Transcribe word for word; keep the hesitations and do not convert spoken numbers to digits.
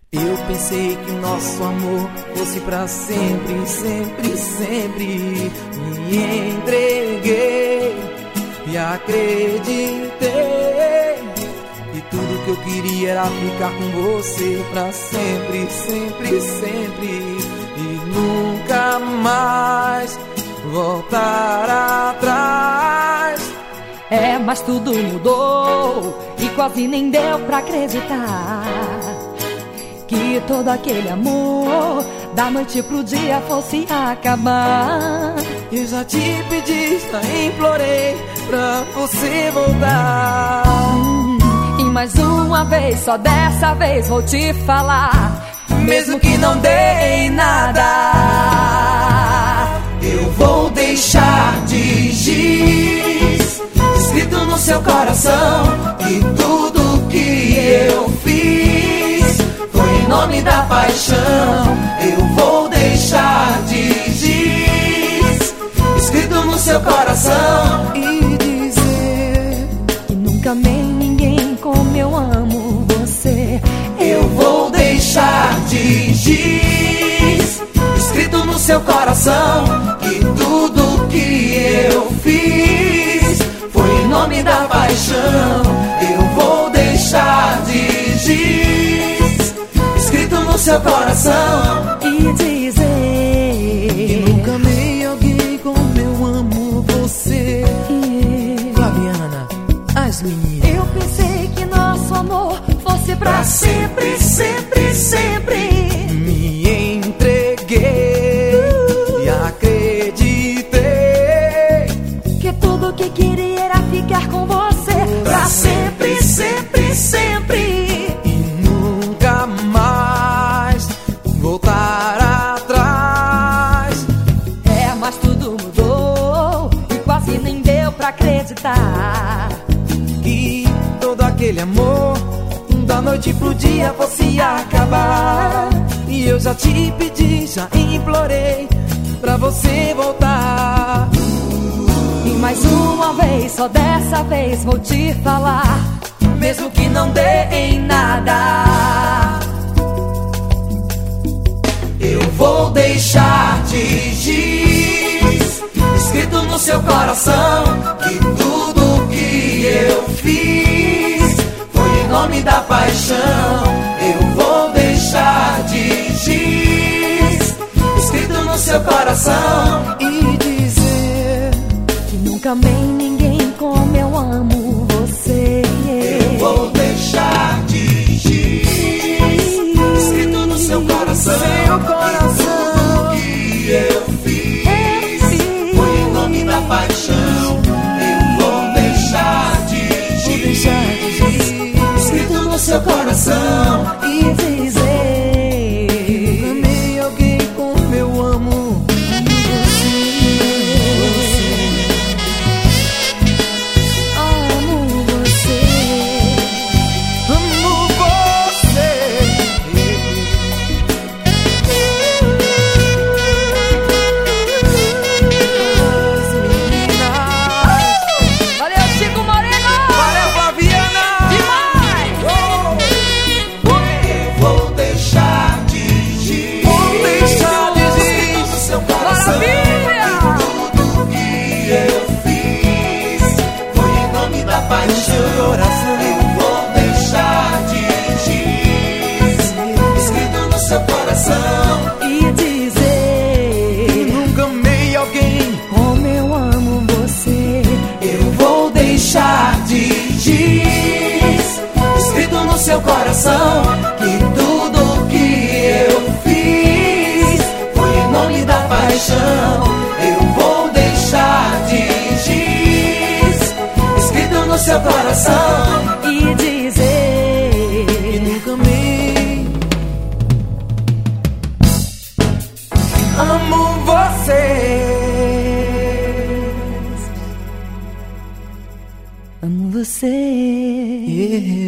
Eu pensei que nosso amor fosse pra sempre, sempre, sempre. Me entreguei e acreditei, e tudo que eu queria era ficar com você pra sempre, sempre, sempre. E nunca mais voltar atrás. É, mas tudo mudou e quase nem deu pra acreditar que todo aquele amor da noite pro dia fosse acabar. Eu já te pedi, já implorei pra você voltar. hum, E mais uma vez, só dessa vez vou te falar, mesmo que não dê em nada, eu vou deixar de giz escrito no seu coração que tudo que eu fiz foi em nome da paixão. Eu vou deixar de giz escrito no seu coração e dizer que nunca amei ninguém como eu amo você. Eu vou deixar de giz escrito no seu coração que tudo que eu fiz foi em nome da paixão. Eu vou deixar de giz escrito no seu coração e dizer que nunca amei alguém como eu amo você. yeah. Flaviana, as meninas. Eu pensei que nosso amor fosse pra, Pra sempre, sempre, sempre. Me entreguei e acreditei que tudo que queria era ficar com você pra sempre, sempre, sempre. E nunca mais voltar atrás. É, mas tudo mudou e quase nem deu pra acreditar Que todo aquele amor da noite pro dia fosse acabar. E eu já te pedi, já implorei pra você voltar. E mais uma vez, só dessa vez vou te falar, Mesmo que não dê em nada, eu vou deixar de giz escrito no seu coração que tudo que eu fiz foi em nome da paixão. Eu vou deixar de giz escrito no seu coração e dizer que nunca amei ninguém como eu amo você. eu vou deixar de giz escrito no seu coração, seu coração. Tudo que eu fiz foi em nome da paixão. Eu vou deixar de giz escrito no seu coração E dizer que nunca amei alguém como eu amo você. amo você. Amo você. As meninas. Valeu, Chico Moreno! Valeu, Flaviana. Demais! Eu vou deixar de giz. Vou deixar de giz no seu coração. Maravilha! Tudo que eu fiz foi em nome da paixão. Eu vou deixar de giz escrito no seu coração E dizer nunca amei alguém. como eu amo você. Eu vou deixar de giz escrito no seu coração que tudo que eu fiz foi em nome da paixão. Eu vou deixar de giz escrito no seu coração E dizer que nunca amei. Amo vocês. amo você. Yeah.